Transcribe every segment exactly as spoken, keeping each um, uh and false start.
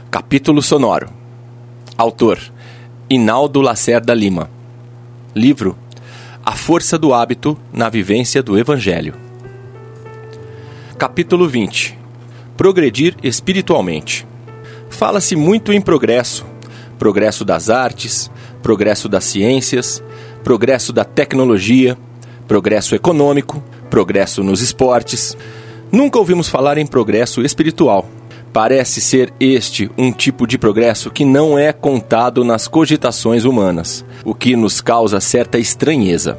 Capítulo sonoro. Autor: Hinaldo Lacerda Lima. Livro: A Força do Hábito na Vivência do Evangelho. Capítulo vinte. Progredir espiritualmente. Fala-se muito em progresso. Progresso das artes, progresso das ciências, progresso da tecnologia, progresso econômico, progresso nos esportes. Nunca ouvimos falar em progresso espiritual. Parece ser este um tipo de progresso que não é contado nas cogitações humanas, o que nos causa certa estranheza.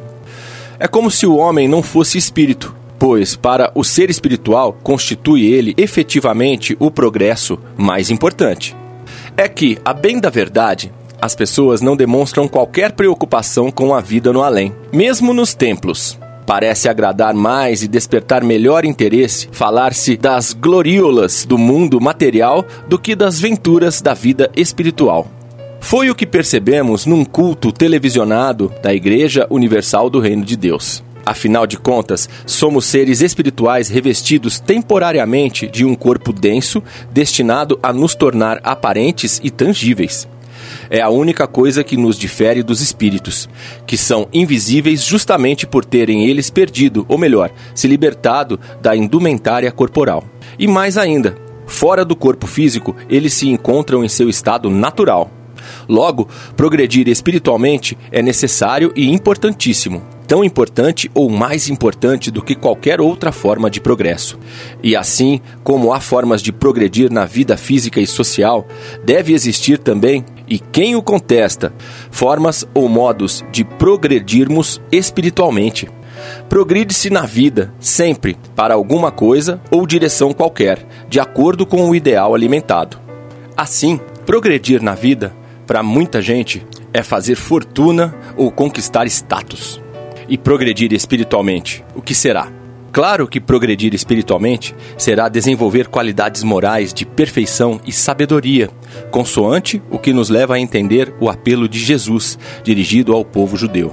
É como se o homem não fosse espírito, pois para o ser espiritual constitui ele efetivamente o progresso mais importante. É que, a bem da verdade, as pessoas não demonstram qualquer preocupação com a vida no além, mesmo nos templos. Parece agradar mais e despertar melhor interesse falar-se das gloriolas do mundo material do que das venturas da vida espiritual. Foi o que percebemos num culto televisionado da Igreja Universal do Reino de Deus. Afinal de contas, somos seres espirituais revestidos temporariamente de um corpo denso, destinado a nos tornar aparentes e tangíveis. É a única coisa que nos difere dos espíritos, que são invisíveis justamente por terem eles perdido, ou melhor, se libertado da indumentária corporal. E mais ainda, fora do corpo físico, eles se encontram em seu estado natural. Logo, progredir espiritualmente é necessário e importantíssimo. Tão importante ou mais importante do que qualquer outra forma de progresso. E assim como há formas de progredir na vida física e social, deve existir também, e quem o contesta, formas ou modos de progredirmos espiritualmente. Progride-se na vida, sempre, para alguma coisa ou direção qualquer, de acordo com o ideal alimentado. Assim, progredir na vida, para muita gente, é fazer fortuna ou conquistar status. E progredir espiritualmente, o que será? Claro que progredir espiritualmente será desenvolver qualidades morais de perfeição e sabedoria, consoante o que nos leva a entender o apelo de Jesus, dirigido ao povo judeu.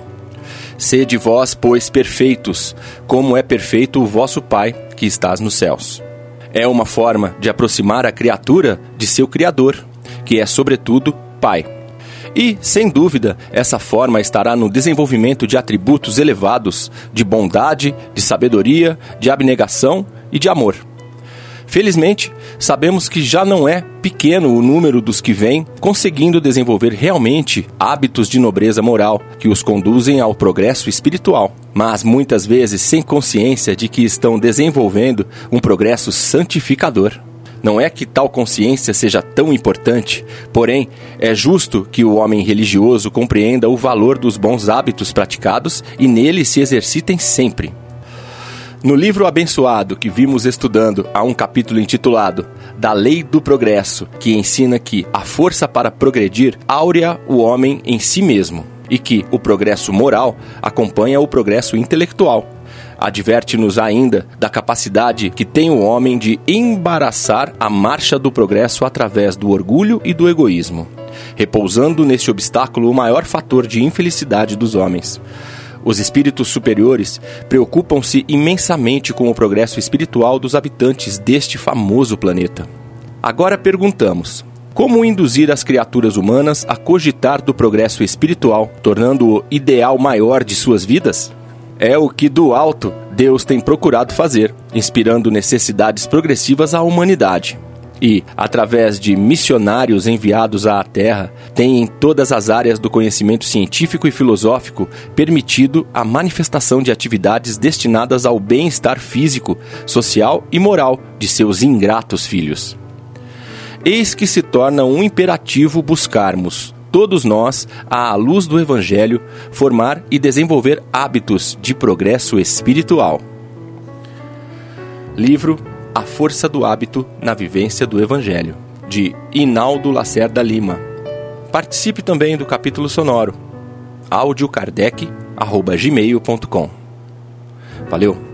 Sede vós, pois, perfeitos, como é perfeito o vosso Pai, que estás nos céus. É uma forma de aproximar a criatura de seu Criador, que é, sobretudo, Pai. E, sem dúvida, essa forma estará no desenvolvimento de atributos elevados de bondade, de sabedoria, de abnegação e de amor. Felizmente, sabemos que já não é pequeno o número dos que vêm conseguindo desenvolver realmente hábitos de nobreza moral que os conduzem ao progresso espiritual, mas muitas vezes sem consciência de que estão desenvolvendo um progresso santificador. Não é que tal consciência seja tão importante, porém, é justo que o homem religioso compreenda o valor dos bons hábitos praticados e nele se exercitem sempre. No livro abençoado que vimos estudando, há um capítulo intitulado Da Lei do Progresso, que ensina que a força para progredir áurea o homem em si mesmo e que o progresso moral acompanha o progresso intelectual. Adverte-nos ainda da capacidade que tem o homem de embaraçar a marcha do progresso através do orgulho e do egoísmo, repousando neste obstáculo o maior fator de infelicidade dos homens. Os espíritos superiores preocupam-se imensamente com o progresso espiritual dos habitantes deste famoso planeta. Agora perguntamos: como induzir as criaturas humanas a cogitar do progresso espiritual, tornando-o ideal maior de suas vidas? É o que do alto Deus tem procurado fazer, inspirando necessidades progressivas à humanidade. E, através de missionários enviados à Terra, tem em todas as áreas do conhecimento científico e filosófico permitido a manifestação de atividades destinadas ao bem-estar físico, social e moral de seus ingratos filhos. Eis que se torna um imperativo buscarmos, todos nós, à luz do Evangelho, formar e desenvolver hábitos de progresso espiritual. Livro A Força do Hábito na Vivência do Evangelho, de Hinaldo Lacerda Lima. Participe também do capítulo sonoro. audiokardec arroba gmail ponto com. Valeu!